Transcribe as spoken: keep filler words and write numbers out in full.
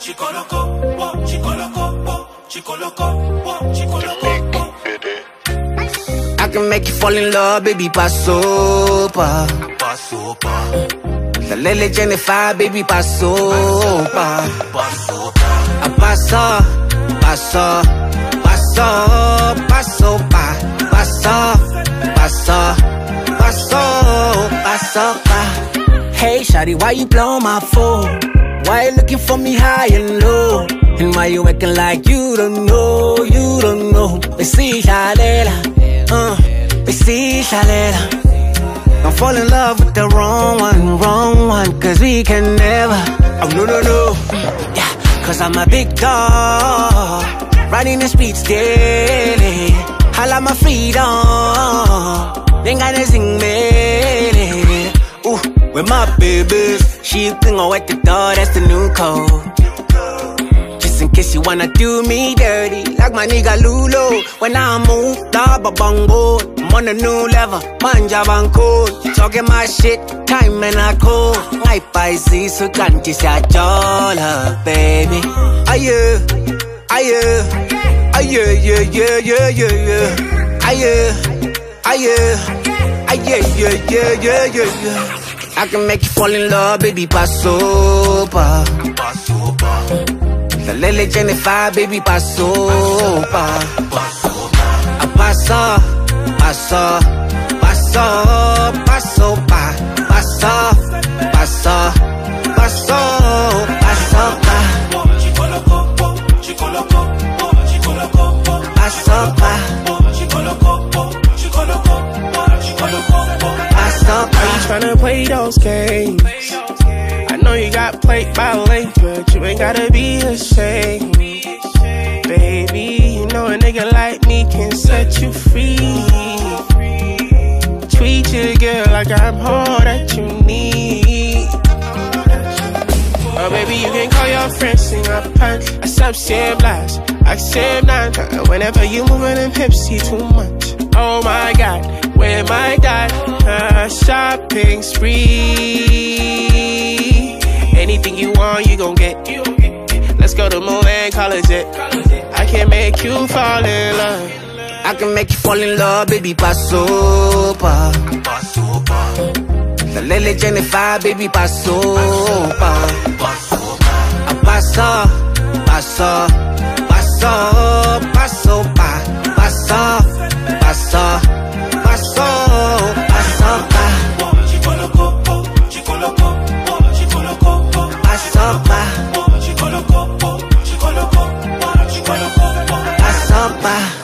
chico loco, oh, chico loco, oh, chico loco, oh, chico loco. I can make you fall in love, baby, paso pa. Paso pa. La Lele Jennifer, baby, paso pa. Paso pa. A paso, paso, paso, paso pa. Paso, paso, paso, paso pa. Hey, shawty, why you blow my phone? Why you looking for me high and low? And why you acting like you don't know, you don't know? Me see shalela, uh, me see shalela. Don't fall in love with the wrong one, wrong one, cause we can never. Oh no, no, no, yeah, cause I'm a big dog, riding the streets daily. I like my freedom, then gotta sing me. Ooh, with my babies, she bring her at the door, that's the new code. Just in case you wanna do me dirty, like my nigga Lulo. When I move, da ba bongo, I'm on a new level, manja banco. Talking my shit, time and I call. My paisi so can't say jola, baby. Aye, aye, aye, yeah, yeah, yeah, yeah, yeah. Aye, aye. Aye, yeah, yeah, yeah, yeah, yeah. I can make you fall in love, baby, paso pa. Paso pa. La Lele Jennifer, baby, paso pa. Paso pa. A paso, paso, paso, paso pa. Paso, paso, paso, paso pa. Oh, chico loco, oh, chico loco, oh, chico loco, oh. Paso pa. Oh, chico loco, oh, chico loco, oh, chico loco, oh. Paso pa. Are you tryna play those games? I know you got played by late, but you ain't gotta be ashamed. Baby, you know a nigga like me can set you free. Treat your girl like I'm all that you need. Oh, baby, you can call your friends, sing a punch. I sub share blast, I share nine. Whenever you moving them hips, see too much. Oh my God, where my dad? Uh, shopping spree. Anything you want, you gon' get. Let's go to Moe and college it. I can make you fall in love. I can make you fall in love, baby, paso pa. Paso pa. La Lele Jennifer, baby, paso pa. Paso pa. A paso, paso, paso, paso pa. Paso, paso, paso, paso pa. Oh, chico loco, oh, chico loco, oh, chico loco, oh. Paso pa. Oh, chico loco, oh, chico loco, oh, chico loco, oh. Paso pa.